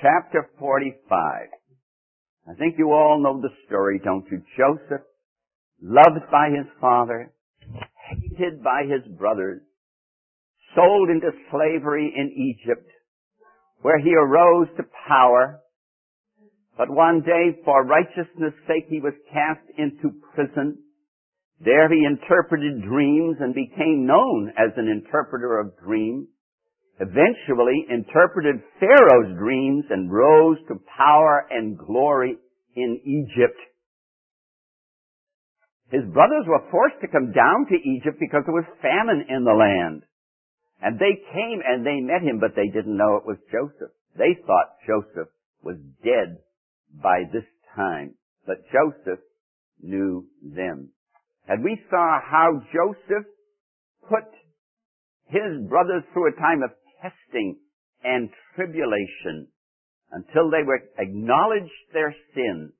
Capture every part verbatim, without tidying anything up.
chapter forty-five. I think you all know the story, don't you? Joseph, loved by his father, hated by his brothers, sold into slavery in Egypt, where he arose to power. But one day, for righteousness' sake, he was cast into prison. There he interpreted dreams and became known as an interpreter of dreams. Eventually interpreted Pharaoh's dreams and rose to power and glory in Egypt. His brothers were forced to come down to Egypt because there was famine in the land. And they came and they met him, but they didn't know it was Joseph. They thought Joseph was dead by this time. But Joseph knew them. And we saw how Joseph put his brothers through a time of testing and tribulation until they would acknowledge their sin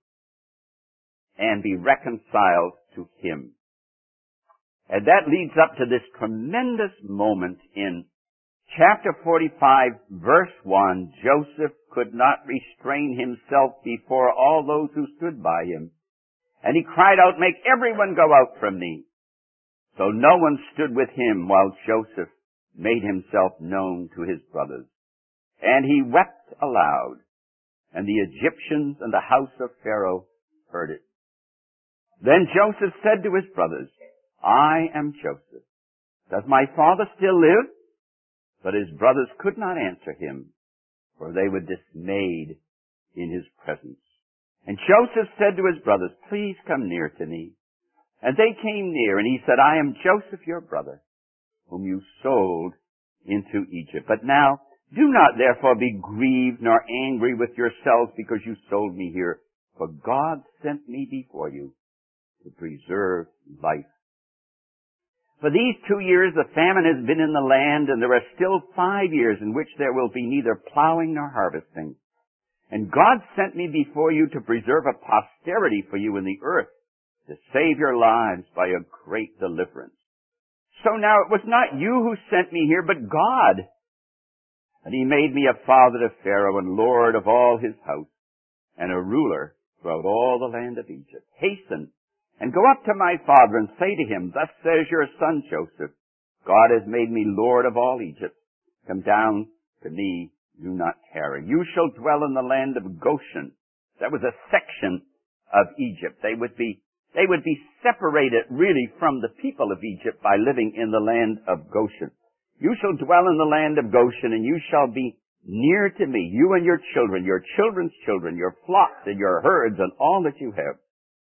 and be reconciled to him. And that leads up to this tremendous moment in chapter forty-five, verse one. Joseph could not restrain himself before all those who stood by him. And he cried out, "Make everyone go out from me." So no one stood with him while Joseph made himself known to his brothers. And he wept aloud, and the Egyptians and the house of Pharaoh heard it. Then Joseph said to his brothers, "I am Joseph. Does my father still live?" But his brothers could not answer him, for they were dismayed in his presence. And Joseph said to his brothers, "Please come near to me." And they came near, and he said, "I am Joseph, your brother, whom you sold into Egypt. But now, do not therefore be grieved nor angry with yourselves because you sold me here, for God sent me before you to preserve life. For these two years the famine has been in the land, and there are still five years in which there will be neither plowing nor harvesting. And God sent me before you to preserve a posterity for you in the earth, to save your lives by a great deliverance. So now it was not you who sent me here, but God. And he made me a father to Pharaoh and lord of all his house, and a ruler throughout all the land of Egypt. Hasten and go up to my father and say to him, 'Thus says your son Joseph, God has made me lord of all Egypt. Come down to me, do not tarry. You shall dwell in the land of Goshen.'" That was a section of Egypt. They would be They would be separated really from the people of Egypt by living in the land of Goshen. "You shall dwell in the land of Goshen, and you shall be near to me, you and your children, your children's children, your flocks and your herds, and all that you have.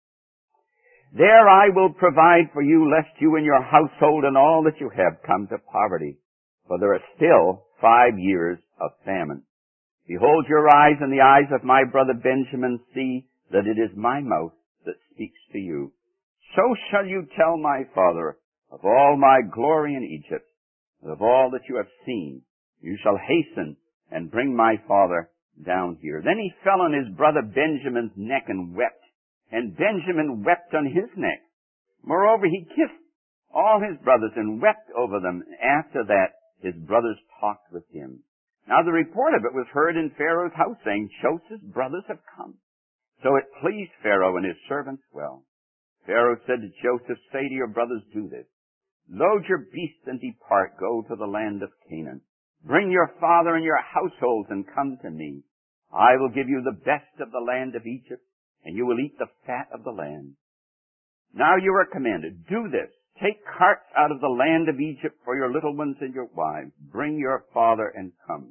There I will provide for you, lest you and your household and all that you have come to poverty. For there are still five years of famine. Behold, your eyes and the eyes of my brother Benjamin see that it is my mouth that speaks to you. So shall you tell my father of all my glory in Egypt, and of all that you have seen. You shall hasten and bring my father down here." Then he fell on his brother Benjamin's neck and wept, and Benjamin wept on his neck. Moreover, he kissed all his brothers and wept over them. After that, his brothers talked with him. Now the report of it was heard in Pharaoh's house, saying, "Joseph's brothers have come." So it pleased Pharaoh and his servants well. Pharaoh said to Joseph, "Say to your brothers, do this. Load your beasts and depart, go to the land of Canaan. Bring your father and your households and come to me. I will give you the best of the land of Egypt, and you will eat the fat of the land. Now you are commanded, do this. Take carts out of the land of Egypt for your little ones and your wives. Bring your father and come.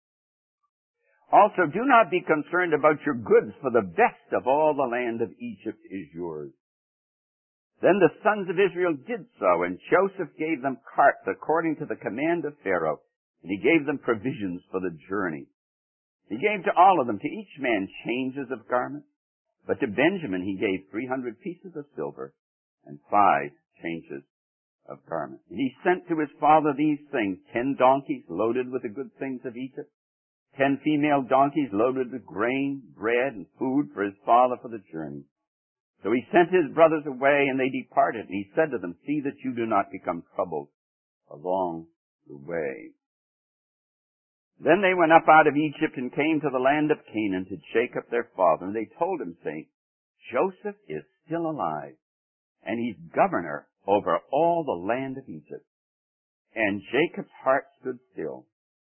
Also, do not be concerned about your goods, for the best of all the land of Egypt is yours." Then the sons of Israel did so, and Joseph gave them carts according to the command of Pharaoh, and he gave them provisions for the journey. He gave to all of them, to each man, changes of garments, but to Benjamin he gave three hundred pieces of silver and five changes of garments. And he sent to his father these things, ten donkeys loaded with the good things of Egypt, ten female donkeys loaded with grain, bread, and food for his father for the journey. So he sent his brothers away, and they departed. And he said to them, "See that you do not become troubled along the way." Then they went up out of Egypt and came to the land of Canaan to Jacob their father. And they told him, saying, Joseph is still alive, and he's governor over all the land of Egypt. And Jacob's heart stood still.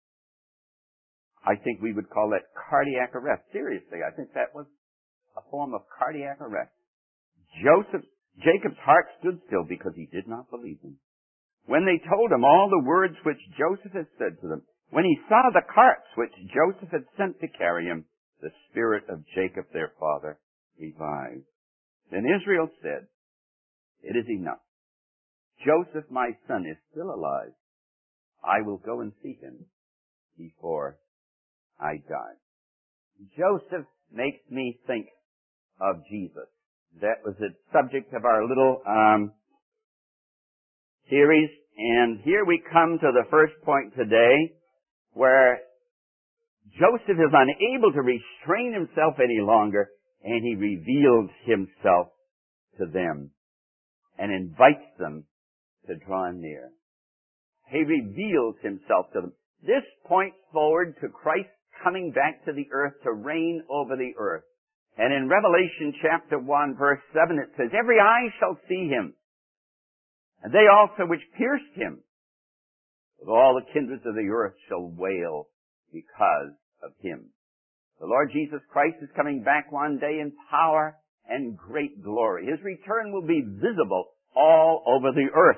I think we would call that cardiac arrest. Seriously, I think that was a form of cardiac arrest. Joseph, Jacob's heart stood still because he did not believe him. When they told him all the words which Joseph had said to them, when he saw the carts which Joseph had sent to carry him, the spirit of Jacob their father revived. Then Israel said, It is enough. Joseph my son is still alive. I will go and see him before I die. Joseph makes me think of Jesus. That was the subject of our little um, series. And here we come to the first point today, where Joseph is unable to restrain himself any longer, and he reveals himself to them and invites them to draw near. He reveals himself to them. This points forward to Christ coming back to the earth to reign over the earth. And in Revelation chapter one, verse seven, it says, Every eye shall see him, and they also which pierced him. But all the kindreds of the earth shall wail because of him. The Lord Jesus Christ is coming back one day in power and great glory. His return will be visible all over the earth.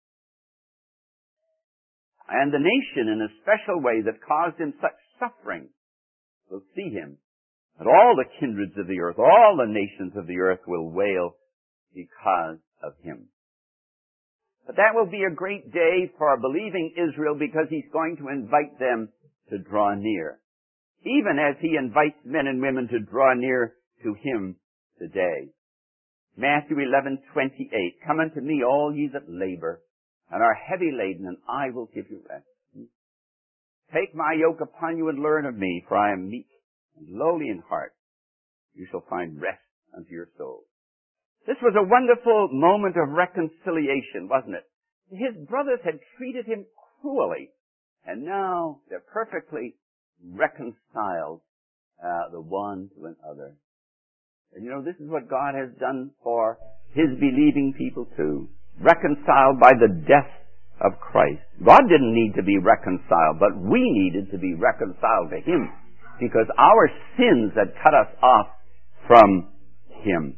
And the nation, in a special way that caused him such suffering, will see him. And all the kindreds of the earth, all the nations of the earth will wail because of him. But that will be a great day for believing Israel, because he's going to invite them to draw near, even as he invites men and women to draw near to him today. Matthew eleven twenty-eight, Come unto me, all ye that labor and are heavy laden, and I will give you rest. Take my yoke upon you and learn of me, for I am meek and lowly in heart. You shall find rest unto your souls. This was a wonderful moment of reconciliation, wasn't it? His brothers had treated him cruelly, and now they're perfectly reconciled, uh, the one to another. And you know, this is what God has done for his believing people too. Reconciled by the death of Christ. God didn't need to be reconciled, but we needed to be reconciled to him, because our sins had cut us off from him.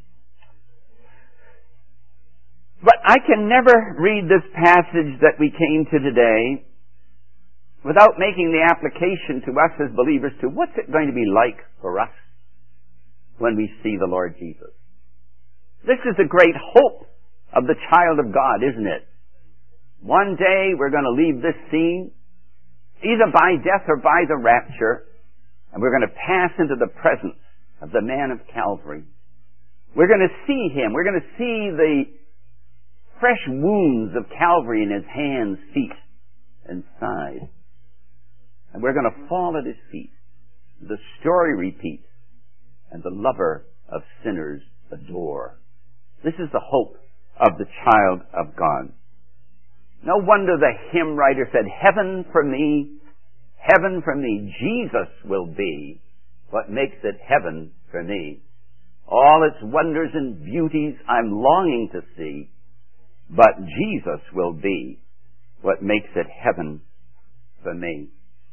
But I can never read this passage that we came to today without making the application to us as believers to what's it going to be like for us when we see the Lord Jesus. This is the great hope of the child of God, isn't it? One day we're going to leave this scene, either by death or by the rapture, and we're going to pass into the presence of the man of Calvary. We're going to see him. We're going to see the fresh wounds of Calvary in his hands, feet, and side. And we're going to fall at his feet. The story repeats, and the lover of sinners adore. This is the hope of the child of God. No wonder the hymn writer said, Heaven for me, heaven for me, Jesus will be what makes it heaven for me. All its wonders and beauties I'm longing to see, but Jesus will be what makes it heaven for me.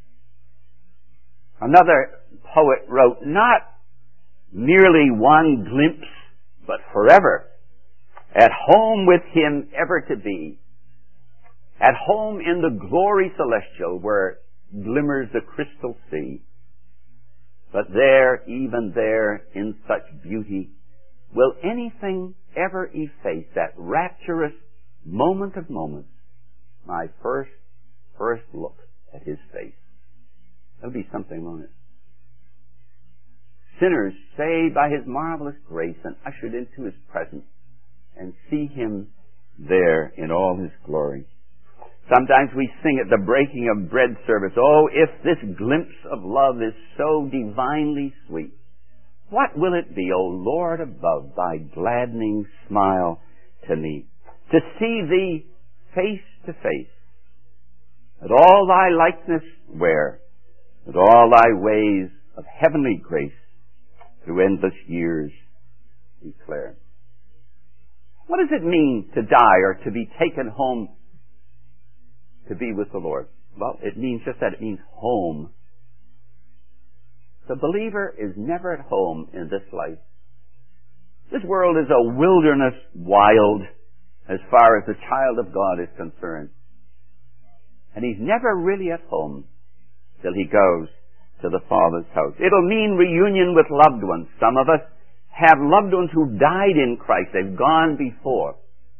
Another poet wrote, Not merely one glimpse, but forever, at home with him ever to be, at home in the glory celestial where glimmers the crystal sea. But there, even there, in such beauty, will anything ever efface that rapturous moment of moments, my first, first look at his face? That'll be something, won't it? Sinners saved by his marvelous grace and ushered into his presence, and see him there in all his glory. Sometimes we sing at the breaking of bread service, oh, if this glimpse of love is so divinely sweet, what will it be, O Lord above, thy gladdening smile to me, to see thee face to face, and all thy likeness wear, with all thy ways of heavenly grace through endless years declare. What does it mean to die or to be taken home to be with the Lord? Well, it means just that. It means home. The believer is never at home in this life. This world is a wilderness wild as far as the child of God is concerned. And he's never really at home till he goes to the Father's house. It'll mean reunion with loved ones. Some of us have loved ones who died in Christ. They've gone before.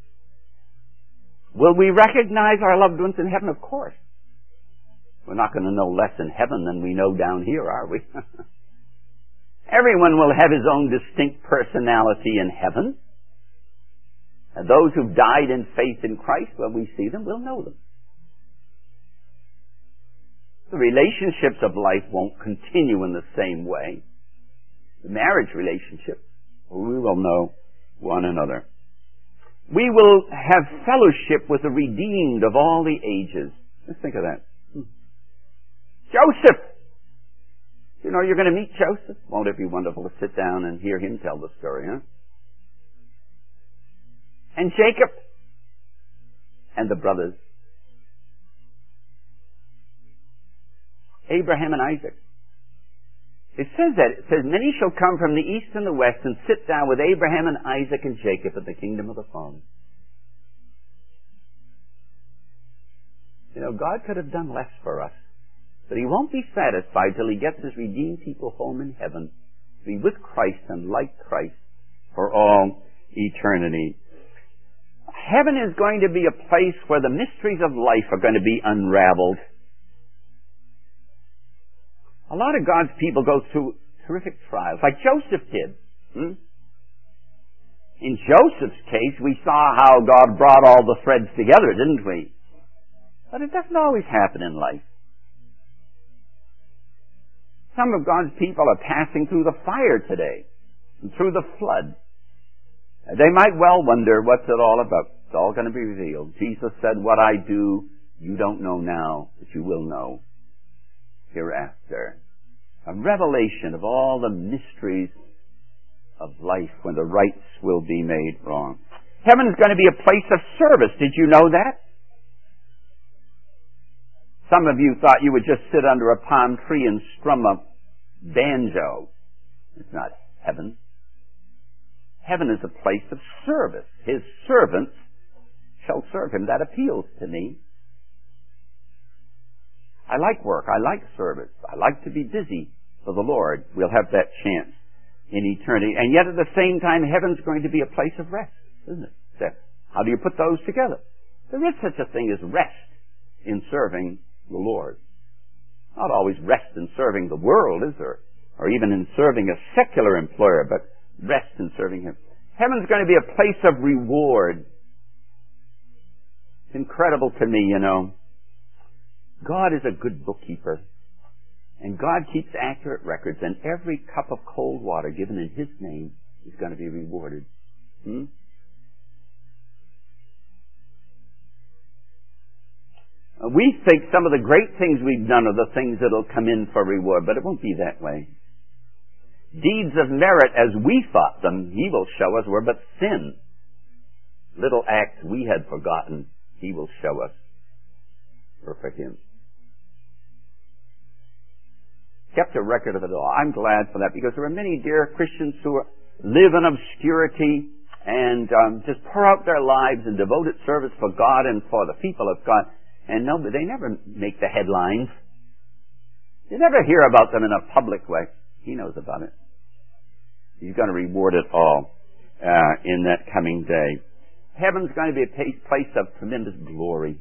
Will we recognize our loved ones in heaven? Of course. We're not going to know less in heaven than we know down here, are we? Everyone will have his own distinct personality in heaven. And those who've died in faith in Christ, when we see them, we'll know them. The relationships of life won't continue in the same way. The marriage relationship, we will know one another. We will have fellowship with the redeemed of all the ages. Let's think of that. Hmm. Joseph! You know you're going to meet Joseph? Won't it be wonderful to sit down and hear him tell the story, huh? And Jacob and the brothers. Abraham and Isaac. It says that. It says, many shall come from the east and the west and sit down with Abraham and Isaac and Jacob in the kingdom of the Father. You know, God could have done less for us. But he won't be satisfied till he gets his redeemed people home in heaven to be with Christ and like Christ for all eternity. Heaven is going to be a place where the mysteries of life are going to be unraveled. A lot of God's people go through terrific trials, like Joseph did. Hmm? In Joseph's case, we saw how God brought all the threads together, didn't we? But it doesn't always happen in life. Some of God's people are passing through the fire today, and through the flood. They might well wonder, what's it all about? It's all going to be revealed. Jesus said, what I do, you don't know now, but you will know hereafter. A revelation of all the mysteries of life when the rights will be made wrong. Heaven is going to be a place of service. Did you know that? Some of you thought you would just sit under a palm tree and strum a banjo. It's not heaven. Heaven is a place of service. His servants shall serve him. That appeals to me. I like work. I like service. I like to be busy for the Lord. We'll have that chance in eternity. And yet at the same time, heaven's going to be a place of rest, isn't it? So how do you put those together? There is such a thing as rest in serving the Lord. Not always rest in serving the world, is there? Or even in serving a secular employer, but rest in serving Him. Heaven's going to be a place of reward. It's incredible to me, you know. God is a good bookkeeper. And God keeps accurate records, and every cup of cold water given in His name is going to be rewarded. Hmm? We think some of the great things we've done are the things that will come in for reward, but it won't be that way. Deeds of merit as we thought them, He will show us, were but sin. Little acts we had forgotten, He will show us were for Him. Kept a record of it all. I'm glad for that, because there are many dear Christians who are, live in obscurity and um, just pour out their lives in devoted service for God and for the people of God. And no, they never make the headlines. You never hear about them in a public way. He knows about it. He's going to reward it all uh, in that coming day. Heaven's going to be a place of tremendous glory.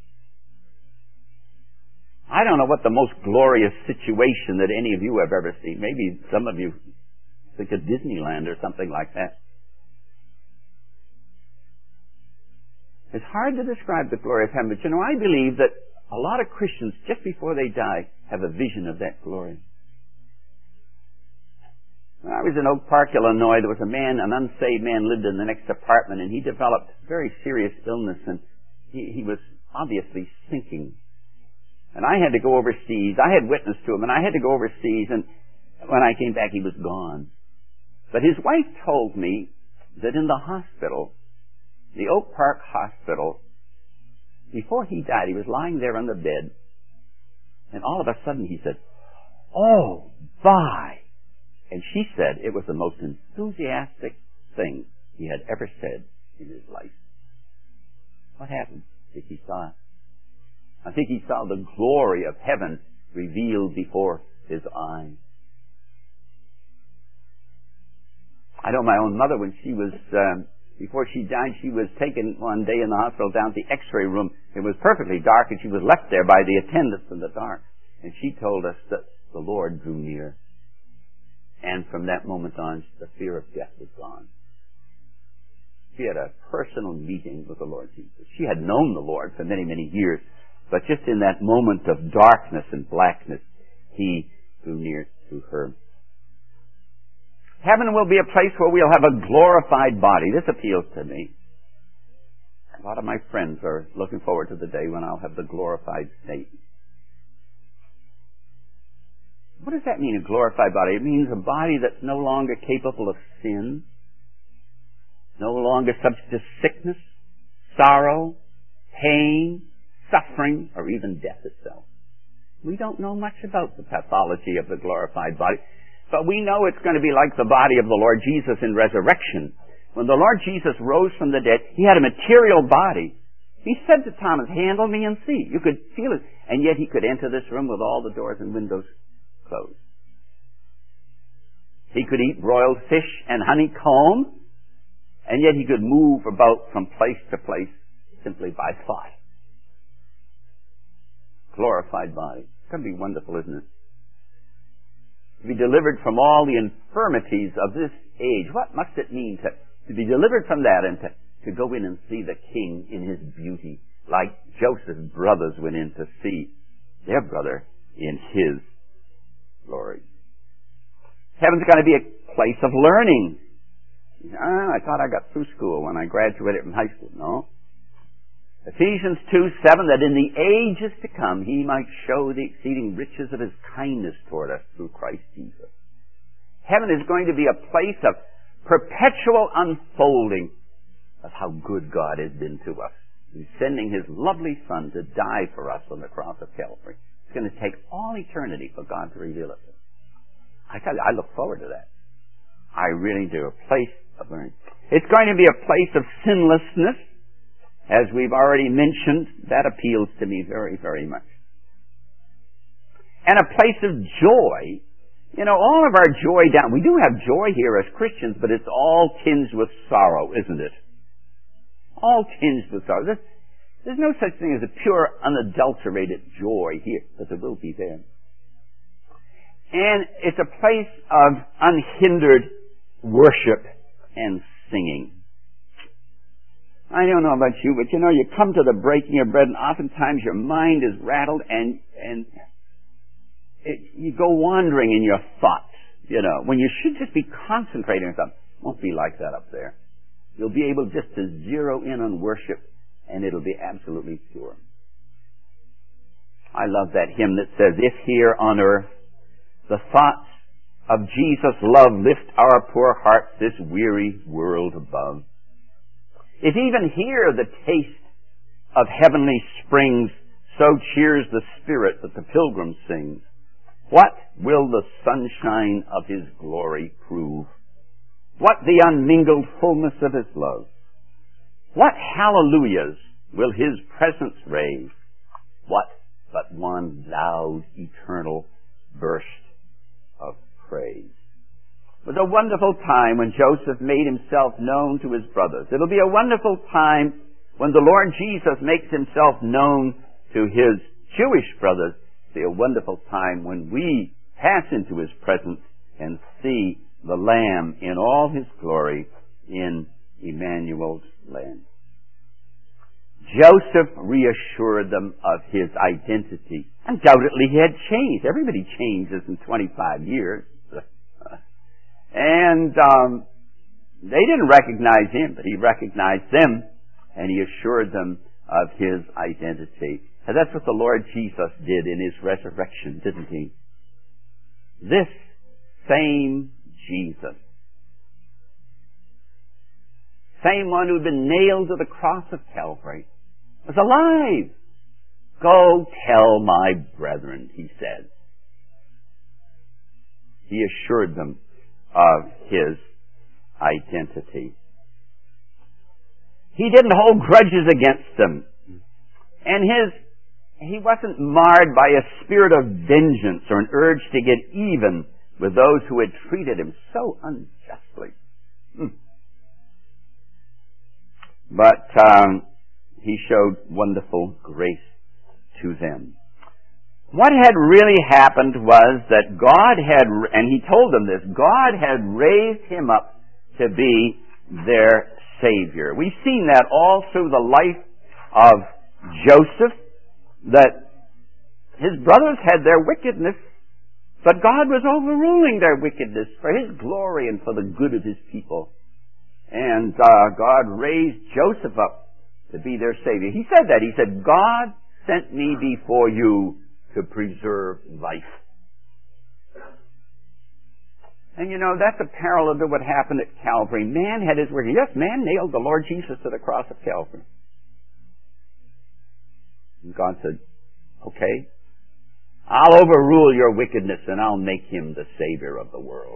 I don't know what the most glorious situation that any of you have ever seen. Maybe some of you think of Disneyland or something like that. It's hard to describe the glory of heaven, but you know, I believe that a lot of Christians, just before they die, have a vision of that glory. When I was in Oak Park, Illinois, there was a man, an unsaved man, lived in the next apartment, and he developed very serious illness, and he, he was obviously sinking. And I had to go overseas. I had witnessed to him, and I had to go overseas, and when I came back, he was gone. But his wife told me that in the hospital, the Oak Park Hospital, before he died, he was lying there on the bed, and all of a sudden he said, "Oh, bye." And she said it was the most enthusiastic thing he had ever said in his life. What happened? I think he saw it. I think he saw the glory of heaven revealed before his eyes. I know my own mother, when she was, um, before she died, she was taken one day in the hospital down to the x-ray room. It was perfectly dark, and she was left there by the attendants in the dark. And she told us that the Lord drew near. And from that moment on, the fear of death was gone. She had a personal meeting with the Lord Jesus. She had known the Lord for many, many years, but just in that moment of darkness and blackness, he drew near to her. Heaven will be a place where we'll have a glorified body. This appeals to me. A lot of my friends are looking forward to the day when I'll have the glorified state. What does that mean, a glorified body? It means a body that's no longer capable of sin, no longer subject to sickness, sorrow, pain, suffering, or even death itself. We don't know much about the pathology of the glorified body, but we know it's going to be like the body of the Lord Jesus in resurrection. When the Lord Jesus rose from the dead, he had a material body. He said to Thomas, "Handle me and see." You could feel it. And yet he could enter this room with all the doors and windows closed. He could eat broiled fish and honeycomb, and yet he could move about from place to place simply by thought. Glorified body. It's going to be wonderful, isn't it? To be delivered from all the infirmities of this age. What must it mean to, to be delivered from that and to, to go in and see the King in his beauty, like Joseph's brothers went in to see their brother in his glory. Heaven's going to be a place of learning. Ah, I thought I got through school when I graduated from high school. No. Ephesians two seven, that in the ages to come he might show the exceeding riches of his kindness toward us through Christ Jesus. Heaven is going to be a place of perpetual unfolding of how good God has been to us. He's sending his lovely Son to die for us on the cross of Calvary. It's going to take all eternity for God to reveal it. I tell you, I look forward to that. I really do. A place of learning. It's going to be a place of sinlessness. As we've already mentioned, that appeals to me very, very much. And a place of joy. You know, all of our joy down, we do have joy here as Christians, but it's all tinged with sorrow, isn't it? All tinged with sorrow. There's, there's no such thing as a pure, unadulterated joy here, but there will be there. And it's a place of unhindered worship and singing. I don't know about you, but you know, you come to the breaking of bread and oftentimes your mind is rattled and, and it, you go wandering in your thoughts, you know, when you should just be concentrating on something. It won't be like that up there. You'll be able just to zero in on worship and it'll be absolutely pure. I love that hymn that says, "If here on earth the thoughts of Jesus' love lift our poor hearts this weary world above. If even here the taste of heavenly springs so cheers the spirit that the pilgrim sings, what will the sunshine of his glory prove? What the unmingled fullness of his love? What hallelujahs will his presence raise? What but one loud eternal burst of praise?" It was a wonderful time when Joseph made himself known to his brothers. It'll be a wonderful time when the Lord Jesus makes himself known to his Jewish brothers. It'll be a wonderful time when we pass into his presence and see the Lamb in all his glory in Emmanuel's land. Joseph reassured them of his identity. Undoubtedly he had changed. Everybody changes in twenty-five years. And um, they didn't recognize him, but he recognized them, and he assured them of his identity. And that's what the Lord Jesus did in His resurrection, didn't He? This same Jesus, same one who'd been nailed to the cross of Calvary, was alive. Go tell my brethren, He said. He assured them of His identity. He didn't hold grudges against them. And his, he wasn't marred by a spirit of vengeance or an urge to get even with those who had treated Him so unjustly. Hmm. But um, He showed wonderful grace to them. What had really happened was that God had, and He told them this, God had raised Him up to be their Savior. We've seen that all through the life of Joseph, that his brothers had their wickedness, but God was overruling their wickedness for His glory and for the good of His people. And uh, God raised Joseph up to be their Savior. He said that. He said, God sent me before you to preserve life. And you know, that's a parallel to what happened at Calvary. Man had his work. Yes, man nailed the Lord Jesus to the cross of Calvary. And God said, okay, I'll overrule your wickedness and I'll make Him the Savior of the world.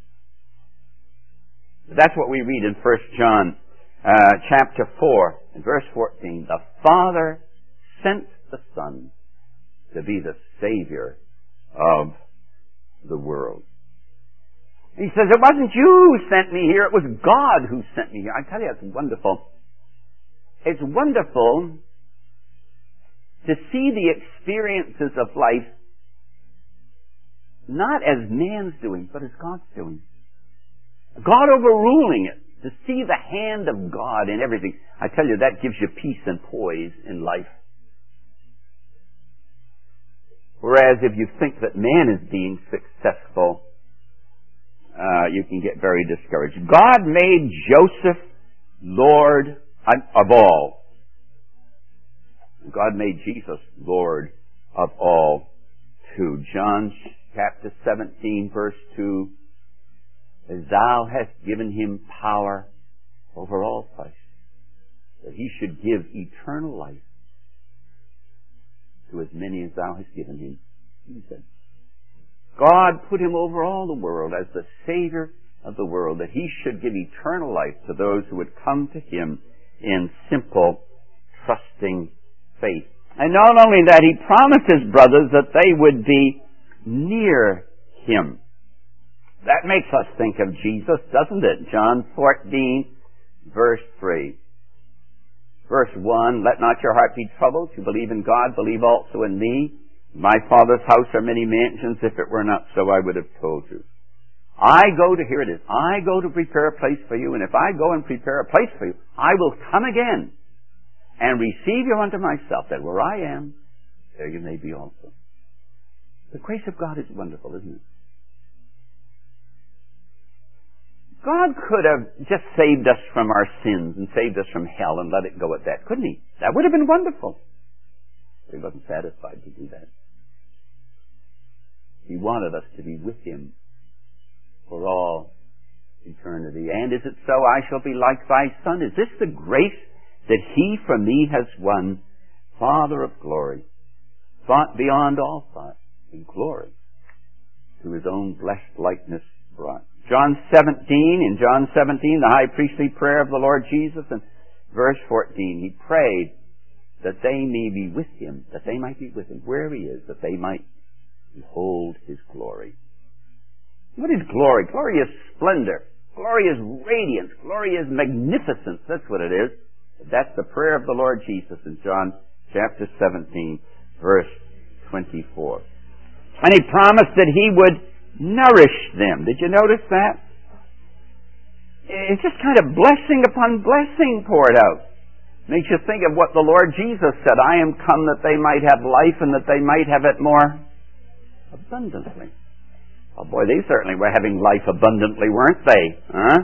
That's what we read in First John uh, chapter four and verse fourteen. The Father sent the Son to be the Savior of the world. And He says, it wasn't you who sent me here, it was God who sent me here. I tell you, it's wonderful. It's wonderful to see the experiences of life not as man's doing, but as God's doing. God overruling it. To see the hand of God in everything. I tell you, that gives you peace and poise in life. Whereas if you think that man is being successful, uh, you can get very discouraged. God made Joseph Lord of all. God made Jesus Lord of all too. John chapter seventeen verse two, as thou hast given Him power over all flesh, that He should give eternal life to as many as thou hast given Him. He said, God put Him over all the world as the Savior of the world, that He should give eternal life to those who would come to Him in simple, trusting faith. And not only that, He promised His brothers that they would be near Him. That makes us think of Jesus, doesn't it? John fourteen, verse three. Verse one, let not your heart be troubled. You believe in God, believe also in me. In my Father's house are many mansions. If it were not so, I would have told you. I go to, here it is, I go to prepare a place for you, and if I go and prepare a place for you, I will come again and receive you unto myself, that where I am, there you may be also. The grace of God is wonderful, isn't it? God could have just saved us from our sins and saved us from hell and let it go at that, couldn't He? That would have been wonderful. But He wasn't satisfied to do that. He wanted us to be with Him for all eternity. And is it so? I shall be like thy Son. Is this the grace that He for me has won? Father of glory, thought beyond all thought, in glory, to His own blessed likeness brought. John seventeen, in John seventeen, the high priestly prayer of the Lord Jesus, and verse fourteen, He prayed that they may be with Him, that they might be with Him where He is, that they might behold His glory. What is glory? Glory is splendor. Glory is radiance. Glory is magnificence. That's what it is. That's the prayer of the Lord Jesus in John chapter seventeen, verse twenty-four. And He promised that He would nourish them. Did you notice that? It's just kind of blessing upon blessing poured out. Makes you think of what the Lord Jesus said, I am come that they might have life and that they might have it more abundantly. Oh boy, they certainly were having life abundantly, weren't they? Huh?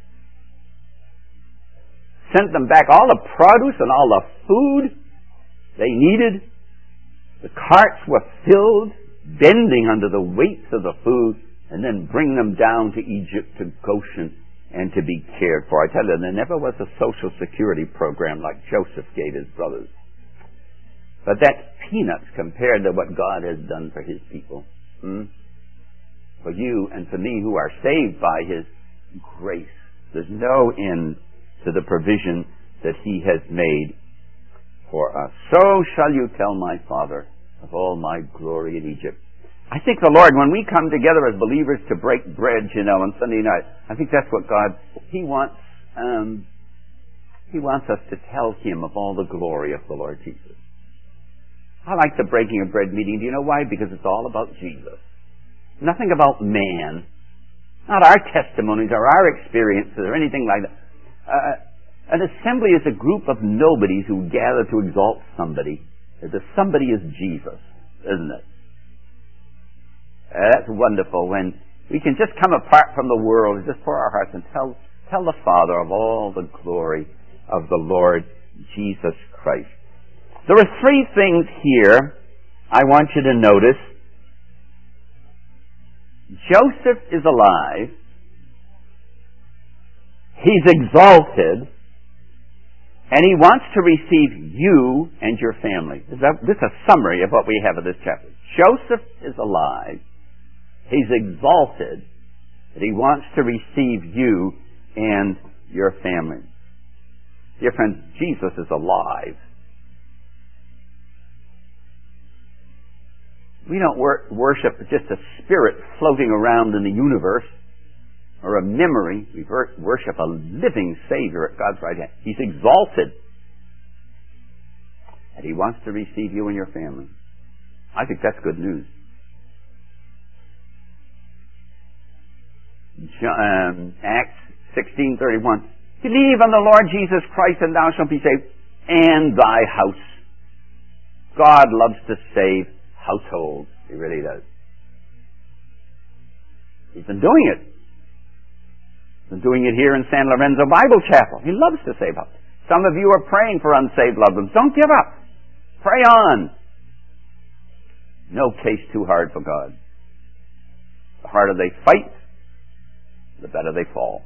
Sent them back all the produce and all the food. they needed. The carts were filled, bending under the weights of the food, and then bring them down to Egypt, to Goshen, and to be cared for. I tell you, there never was a social security program like Joseph gave his brothers. But that's peanuts compared to what God has done for his people. Hmm? For you and for me who are saved by his grace. There's no end to the provision that he has made for us. So shall you tell my Father of all my glory in Egypt. I think the Lord, when we come together as believers to break bread, you know, on Sunday night, I think that's what God, He wants, um, He wants us to tell Him of all the glory of the Lord Jesus. I like the breaking of bread meeting. Do you know why? Because it's all about Jesus. Nothing about man. Not our testimonies or our experiences or anything like that. Uh, an assembly is a group of nobodies who gather to exalt somebody. The somebody is Jesus, isn't it? Uh, that's wonderful when we can just come apart from the world, just pour our hearts and tell, tell the Father of all the glory of the Lord Jesus Christ. There are three things here I want you to notice. Joseph is alive. He's exalted. And he wants to receive you and your family. This is a summary of what we have in this chapter. Joseph is alive. He's exalted. And he wants to receive you and your family. Dear friends, Jesus is alive. We don't wor- worship just a spirit floating around in the universe or a memory. We wor- worship a living Savior at God's right hand. He's exalted. And he wants to receive you and your family. I think that's good news. Um, Acts sixteen thirty-one. Believe on the Lord Jesus Christ and thou shalt be saved, and thy house. God loves to save households. He really does. He's been doing it. He's been doing it here in San Lorenzo Bible Chapel. He loves to save households. Some of you are praying for unsaved loved ones. Don't give up. Pray on. No case too hard for God. The harder they fight, the better they fall.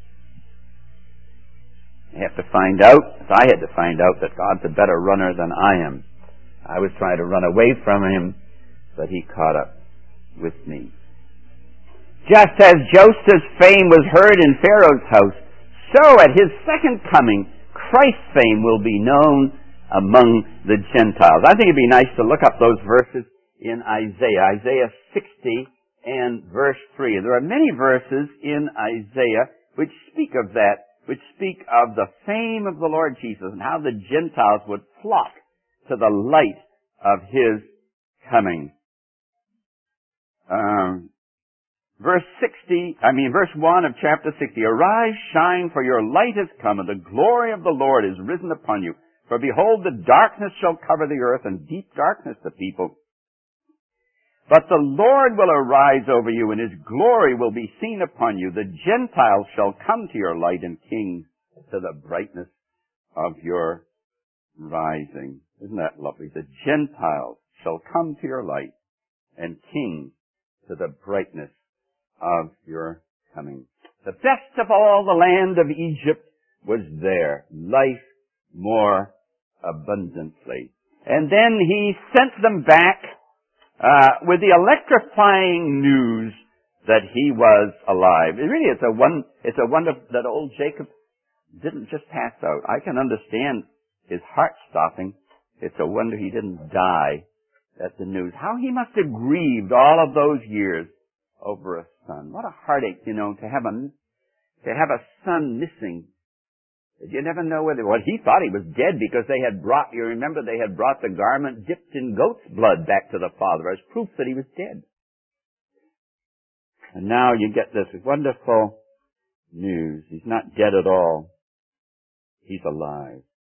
You have to find out, as I had to find out, that God's a better runner than I am. I was trying to run away from him, but he caught up with me. Just as Joseph's fame was heard in Pharaoh's house, so at his second coming, Christ's fame will be known among the Gentiles. I think it'd be nice to look up those verses in Isaiah, Isaiah sixty and verse three. There are many verses in Isaiah which speak of that, which speak of the fame of the Lord Jesus and how the Gentiles would flock to the light of his coming. Um, verse sixty, I mean verse one of chapter sixty. Arise, shine, for your light has come, and the glory of the Lord is risen upon you. For behold, the darkness shall cover the earth, and deep darkness the people. But the Lord will arise over you, and his glory will be seen upon you. The Gentiles shall come to your light, and kings to the brightness of your rising. Isn't that lovely? The Gentiles shall come to your light, and kings to the brightness of your coming. The best of all the land of Egypt was there. Life more abundantly. And then he sent them back uh, with the electrifying news that he was alive. It really is a one. It's a wonder that old Jacob didn't just pass out. I can understand his heart stopping. It's a wonder he didn't die at the news. How he must have grieved all of those years over a son. What a heartache, you know, to have a to have a son missing. You never know whether, well, he thought he was dead because they had brought, you remember they had brought the garment dipped in goat's blood back to the father as proof that he was dead. And now you get this wonderful news. He's not dead at all. He's alive.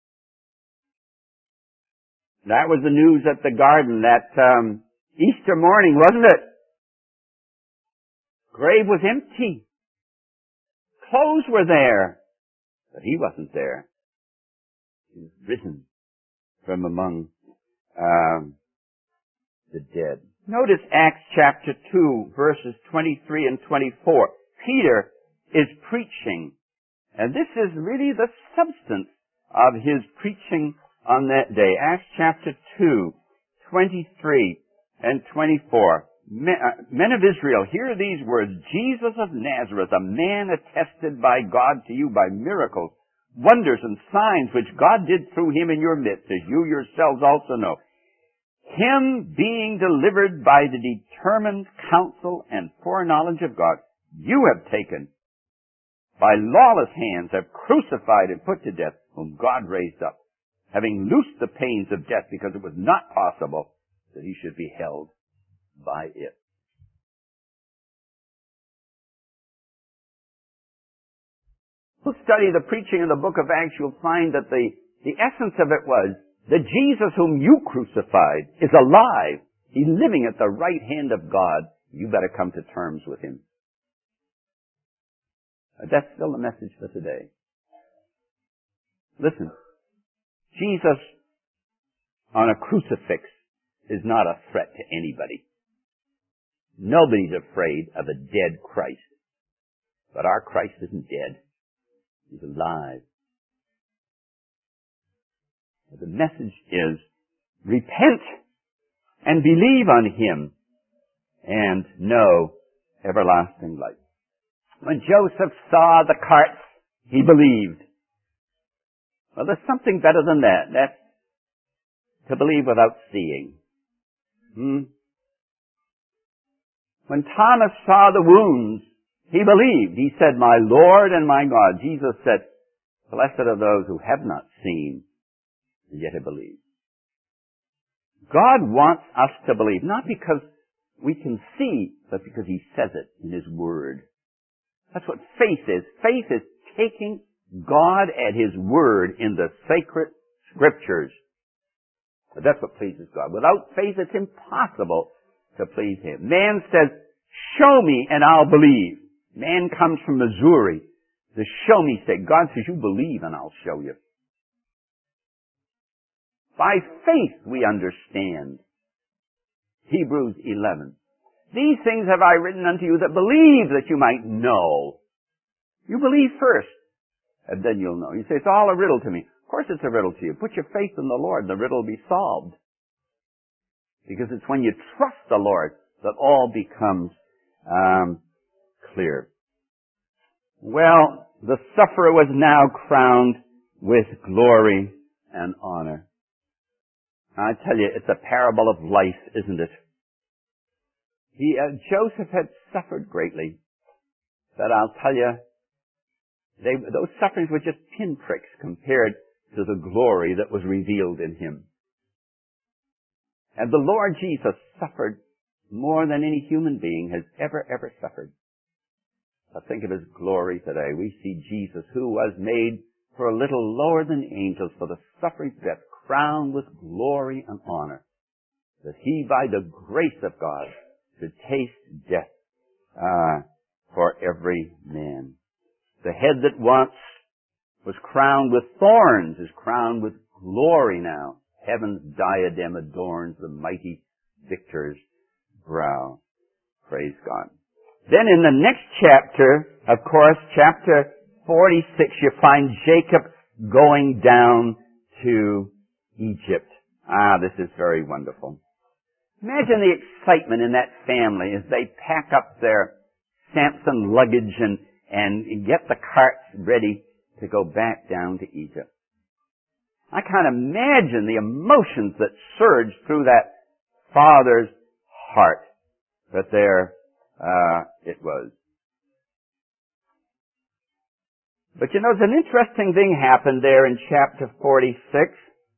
That was the news at the garden that um, Easter morning, wasn't it? Grave was empty. Clothes were there. But he wasn't there. He was risen from among um, the dead. Notice Acts chapter two, verses twenty-three and twenty-four. Peter is preaching, and this is really the substance of his preaching on that day. Acts chapter two, twenty-three and twenty-four. Men, uh, men of Israel, hear these words. Jesus of Nazareth, a man attested by God to you by miracles, wonders and signs which God did through him in your midst, as you yourselves also know. Him being delivered by the determined counsel and foreknowledge of God, you have taken, by lawless hands have crucified and put to death, whom God raised up, having loosed the pains of death, because it was not possible that he should be held by it. We'll study the preaching in the book of Acts. You'll find that the, the essence of it was that Jesus whom you crucified is alive. He's living at the right hand of God. You better come to terms with him. That's still the message for today. Listen, Jesus on a crucifix is not a threat to anybody. Nobody's afraid of a dead Christ. But our Christ isn't dead. He's alive. The message is, repent and believe on him and know everlasting life. When Joseph saw the carts, he believed. Well, there's something better than that. That's to believe without seeing. Hmm? When Thomas saw the wounds, he believed. He said, my Lord and my God. Jesus said, blessed are those who have not seen and yet have believed. God wants us to believe, not because we can see, but because he says it in his word. That's what faith is. Faith is taking God at his word in the sacred scriptures. But that's what pleases God. Without faith, it's impossible to please him. Man says, show me and I'll believe. Man comes from Missouri. The show me state. God says, you believe and I'll show you. By faith we understand. Hebrews eleven. These things have I written unto you that believe that you might know. You believe first, and then you'll know. You say, it's all a riddle to me. Of course it's a riddle to you. Put your faith in the Lord, and the riddle will be solved. Because it's when you trust the Lord that all becomes um, clear. Well, the sufferer was now crowned with glory and honor. I tell you, it's a parable of life, isn't it? He, uh, Joseph had suffered greatly, but I'll tell you, they, those sufferings were just pinpricks compared to the glory that was revealed in him. And the Lord Jesus suffered more than any human being has ever, ever suffered. But think of his glory today. We see Jesus, who was made for a little lower than angels for the suffering of death, crowned with glory and honor, that he, by the grace of God, should taste death uh, for every man. The head that once was crowned with thorns is crowned with glory now. Heaven's diadem adorns the mighty victor's brow. Praise God. Then in the next chapter, of course, chapter forty-six, you find Jacob going down to Egypt. Ah, this is very wonderful. Imagine the excitement in that family as they pack up their Samson luggage and, and get the carts ready to go back down to Egypt. I can't imagine the emotions that surged through that father's heart. But there uh, it was. But you know, there's an interesting thing happened there in chapter forty-six.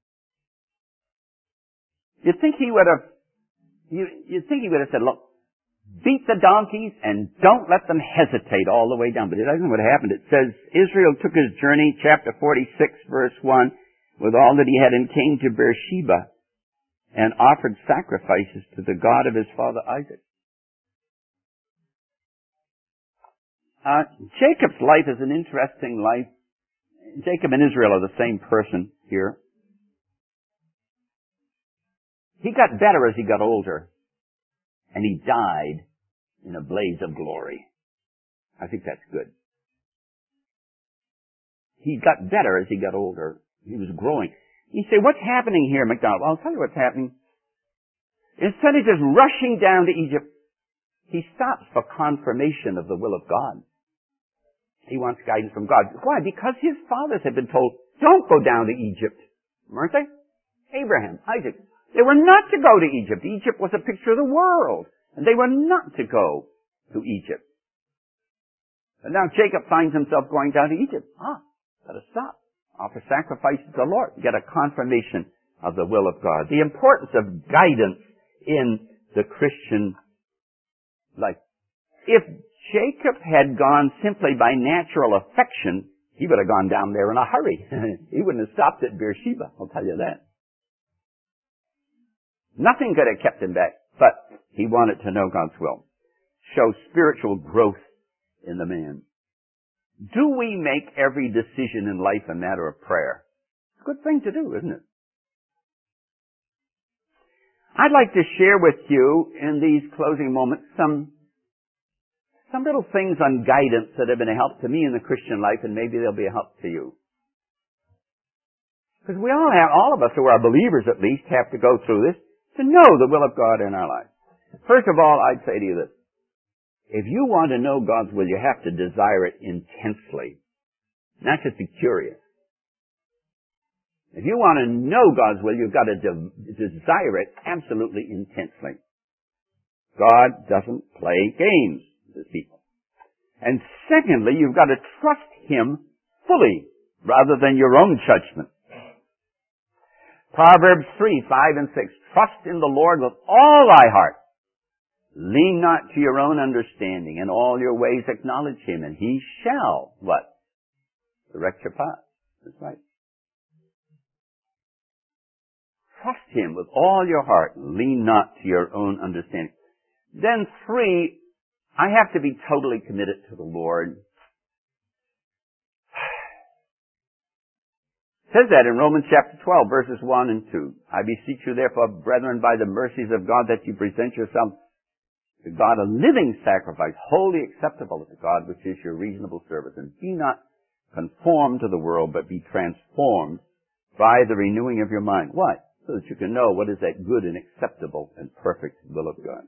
You'd think he would have, you, you'd think he would have said, look, beat the donkeys and don't let them hesitate all the way down. But it isn't what happened. It says, Israel took his journey, chapter forty-six, verse one, with all that he had, and came to Beersheba and offered sacrifices to the God of his father Isaac. Uh, Jacob's life is an interesting life. Jacob and Israel are the same person here. He got better as he got older, and he died in a blaze of glory. I think that's good. He got better as he got older. He was growing. You say, what's happening here, MacDonald? Well, I'll tell you what's happening. Instead of just rushing down to Egypt, he stops for confirmation of the will of God. He wants guidance from God. Why? Because his fathers had been told, don't go down to Egypt. Weren't they? Abraham, Isaac. They were not to go to Egypt. Egypt was a picture of the world. And they were not to go to Egypt. And now Jacob finds himself going down to Egypt. Ah, gotta stop. Offer sacrifice to the Lord. Get a confirmation of the will of God. The importance of guidance in the Christian life. If Jacob had gone simply by natural affection, he would have gone down there in a hurry. He wouldn't have stopped at Beersheba, I'll tell you that. Nothing could have kept him back, but he wanted to know God's will. Show spiritual growth in the man. Do we make every decision in life a matter of prayer? It's a good thing to do, isn't it? I'd like to share with you in these closing moments some some little things on guidance that have been a help to me in the Christian life, and maybe they'll be a help to you. Because we all have, all of us who are believers at least, have to go through this to know the will of God in our life. First of all, I'd say to you this. If you want to know God's will, you have to desire it intensely, not just be curious. If you want to know God's will, you've got to de- desire it absolutely intensely. God doesn't play games with his people. And secondly, you've got to trust him fully rather than your own judgment. Proverbs three, five and six. Trust in the Lord with all thy heart. Lean not to your own understanding. In all your ways acknowledge him, and he shall, what? Direct your path. That's right. Trust him with all your heart. Lean not to your own understanding. Then three, I have to be totally committed to the Lord. It says that in Romans chapter twelve, verses one and two. I beseech you therefore, brethren, by the mercies of God, that you present yourselves to God a living sacrifice, wholly acceptable to God, which is your reasonable service. And be not conformed to the world, but be transformed by the renewing of your mind. Why? So that you can know what is that good and acceptable and perfect will of God.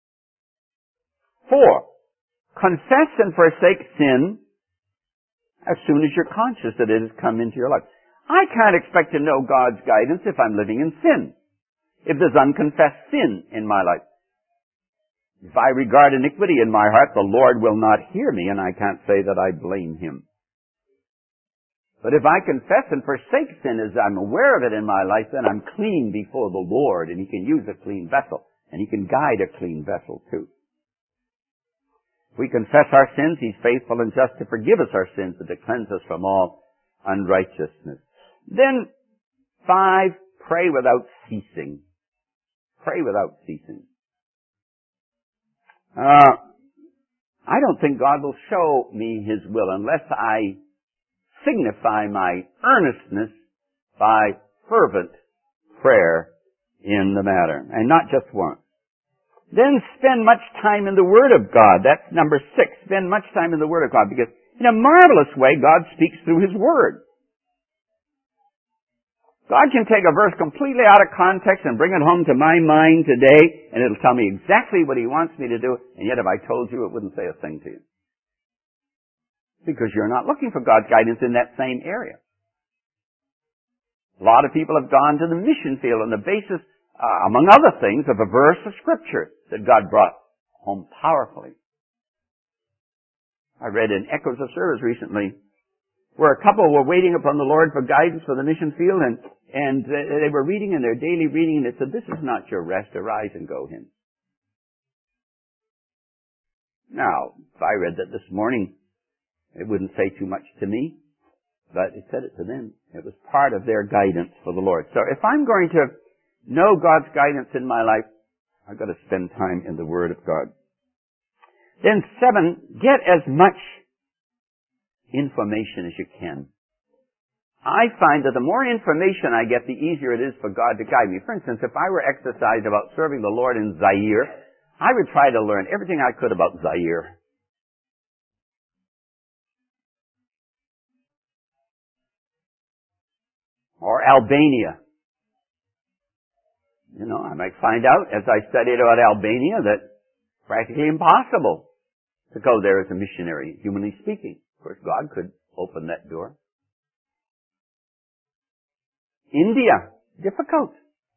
Four, confess and forsake sin as soon as you're conscious that it has come into your life. I can't expect to know God's guidance if I'm living in sin, if there's unconfessed sin in my life. If I regard iniquity in my heart, the Lord will not hear me, and I can't say that I blame him. But if I confess and forsake sin as I'm aware of it in my life, then I'm clean before the Lord, and he can use a clean vessel, and he can guide a clean vessel too. If we confess our sins, he's faithful and just to forgive us our sins and to cleanse us from all unrighteousness. Then, five, pray without ceasing. Pray without ceasing. Uh, I don't think God will show me his will unless I signify my earnestness by fervent prayer in the matter, and not just once. Then spend much time in the Word of God. That's number six. Spend much time in the Word of God, because in a marvelous way, God speaks through his Word. God can take a verse completely out of context and bring it home to my mind today, and it'll tell me exactly what he wants me to do, and yet if I told you, it wouldn't say a thing to you. Because you're not looking for God's guidance in that same area. A lot of people have gone to the mission field on the basis, uh, among other things, of a verse of Scripture that God brought home powerfully. I read in Echoes of Service recently where a couple were waiting upon the Lord for guidance for the mission field, and, and uh, they were reading in their daily reading, and it said, "This is not your rest, arise and go hence." Now, if I read that this morning, it wouldn't say too much to me, but it said it to them. It was part of their guidance for the Lord. So if I'm going to know God's guidance in my life, I've got to spend time in the Word of God. Then seven, get as much information as you can. I find that the more information I get, the easier it is for God to guide me. For instance, if I were exercised about serving the Lord in Zaire, I would try to learn everything I could about Zaire. Or Albania. You know, I might find out as I studied about Albania that it's practically impossible to go there as a missionary, humanly speaking. Of course, God could open that door. India, difficult.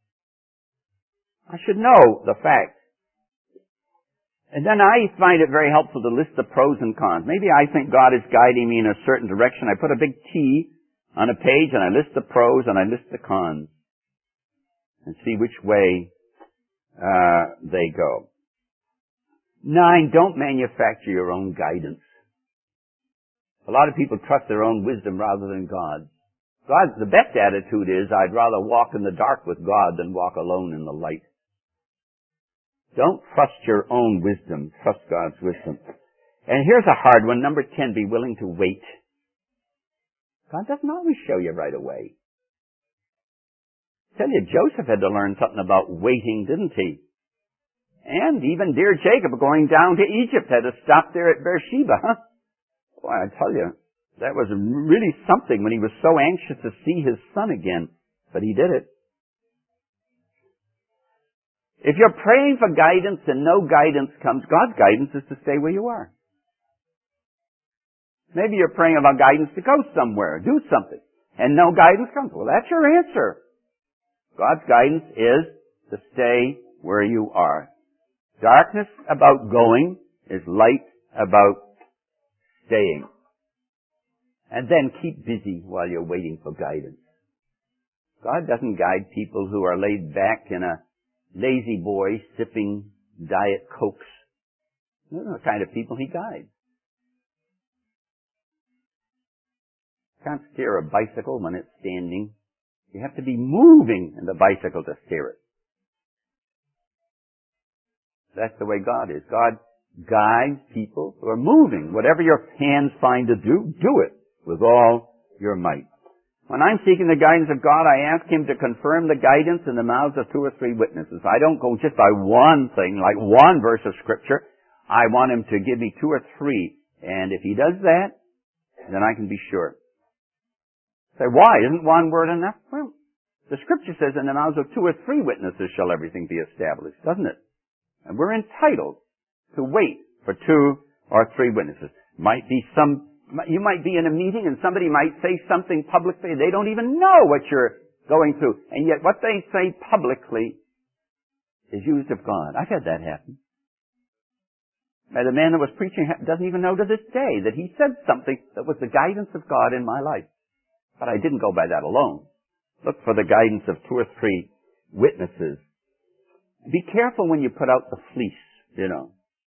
I should know the facts. And then I find it very helpful to list the pros and cons. Maybe I think God is guiding me in a certain direction. I put a big T on a page and I list the pros and I list the cons. And see which way uh, they go. Nine, don't manufacture your own guidance. A lot of people trust their own wisdom rather than God's. God, the best attitude is, I'd rather walk in the dark with God than walk alone in the light. Don't trust your own wisdom. Trust God's wisdom. And here's a hard one. Number ten, be willing to wait. God doesn't always show you right away. I tell you, Joseph had to learn something about waiting, didn't he? And even dear Jacob going down to Egypt had to stop there at Beersheba, huh? Boy, I tell you, that was really something when he was so anxious to see his son again. But he did it. If you're praying for guidance and no guidance comes, God's guidance is to stay where you are. Maybe you're praying about guidance to go somewhere, do something, and no guidance comes. Well, that's your answer. God's guidance is to stay where you are. Darkness about going is light about staying. And then keep busy while you're waiting for guidance. God doesn't guide people who are laid back in a lazy boy sipping Diet Cokes. Those are the kind of people He guides. You can't steer a bicycle when it's standing. You have to be moving in the bicycle to steer it. That's the way God is. God guides people who are moving. Whatever your hands find to do, do it with all your might. When I'm seeking the guidance of God, I ask Him to confirm the guidance in the mouths of two or three witnesses. I don't go just by one thing, like one verse of Scripture. I want Him to give me two or three. And if He does that, then I can be sure. Say, why? Isn't one word enough? Well, the Scripture says in the mouths of two or three witnesses shall everything be established, doesn't it? And we're entitled to wait for two or three witnesses. Might be some, you might be in a meeting and somebody might say something publicly. They don't even know what you're going through. And yet what they say publicly is used of God. I've had that happen. And the man that was preaching doesn't even know to this day that he said something that was the guidance of God in my life. But I didn't go by that alone. Look for the guidance of two or three witnesses. Be careful when you put out the fleece, you know.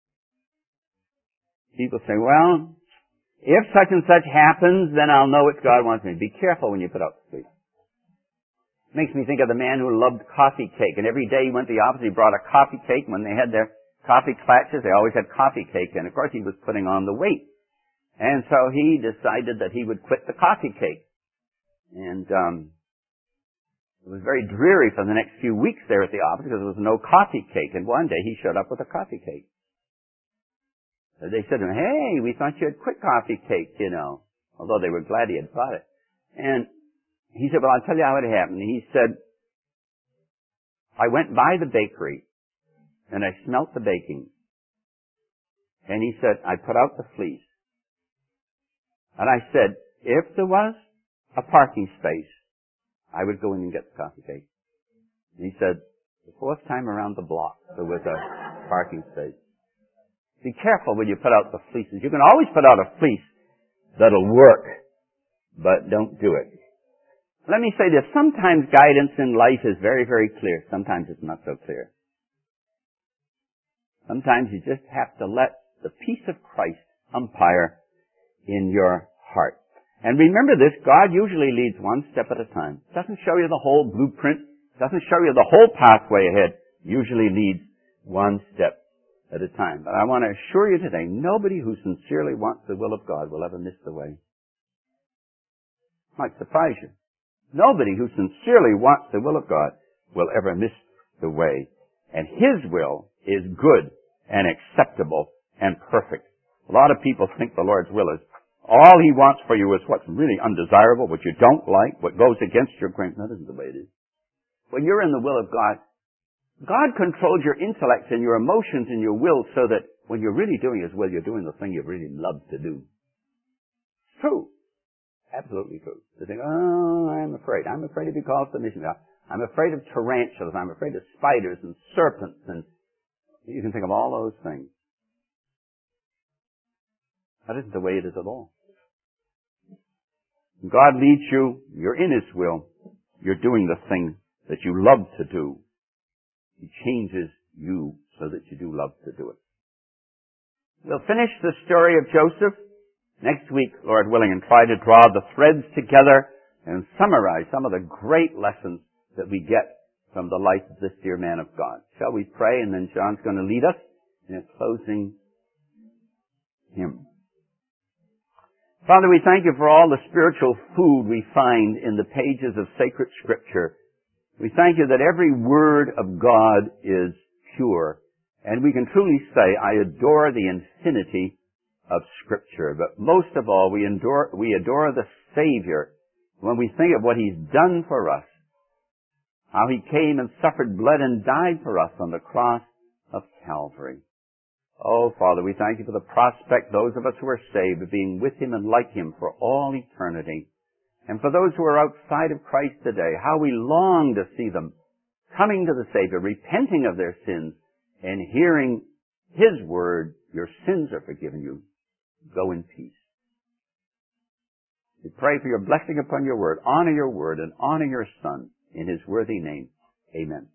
People say, well, if such and such happens, then I'll know what God wants me. Be careful when you put out the fleece. It makes me think of the man who loved coffee cake. And every day he went to the office, he brought a coffee cake. When they had their coffee clatches, they always had coffee cake. And of course he was putting on the weight. And so he decided that he would quit the coffee cake. And um it was very dreary for the next few weeks there at the office because there was no coffee cake. And one day he showed up with a coffee cake. So they said to him, hey, we thought you had quit coffee cake, you know. Although they were glad he had bought it. And he said, well, I'll tell you how it happened. He said, I went by the bakery and I smelt the baking. And he said, I put out the fleece. And I said, if there was a parking space, I would go in and get the coffee cake. And he said, the fourth time around the block, there was a parking space. Be careful when you put out the fleeces. You can always put out a fleece that'll work, but don't do it. Let me say this. Sometimes guidance in life is very, very clear. Sometimes it's not so clear. Sometimes you just have to let the peace of Christ umpire in your heart. And remember this, God usually leads one step at a time. Doesn't show you the whole blueprint. Doesn't show you the whole pathway ahead. Usually leads one step at a time. But I want to assure you today, nobody who sincerely wants the will of God will ever miss the way. Might surprise you. Nobody who sincerely wants the will of God will ever miss the way. And His will is good and acceptable and perfect. A lot of people think the Lord's will is all He wants for you is what's really undesirable, what you don't like, what goes against your grain. That isn't the way it is. When you're in the will of God, God controls your intellect and your emotions and your will so that when you're really doing His will, you're doing the thing you really love to do. It's true. Absolutely true. They think, oh, I'm afraid. I'm afraid to be called to the mission. I'm afraid of tarantulas. I'm afraid of spiders and serpents. And you can think of all those things. That isn't the way it is at all. When God leads you, you're in His will. You're doing the thing that you love to do. He changes you so that you do love to do it. We'll finish the story of Joseph next week, Lord willing, and try to draw the threads together and summarize some of the great lessons that we get from the life of this dear man of God. Shall we pray? And then John's going to lead us in a closing hymn. Father, we thank You for all the spiritual food we find in the pages of sacred Scripture. We thank You that every word of God is pure. And we can truly say, I adore the infinity of Scripture. But most of all, we adore, we adore the Savior when we think of what He's done for us. How He came and suffered blood and died for us on the cross of Calvary. Oh, Father, we thank You for the prospect, those of us who are saved, of being with Him and like Him for all eternity. And for those who are outside of Christ today, how we long to see them coming to the Savior, repenting of their sins, and hearing His word, your sins are forgiven you. Go in peace. We pray for Your blessing upon Your word. Honor Your word and honor Your Son in His worthy name. Amen.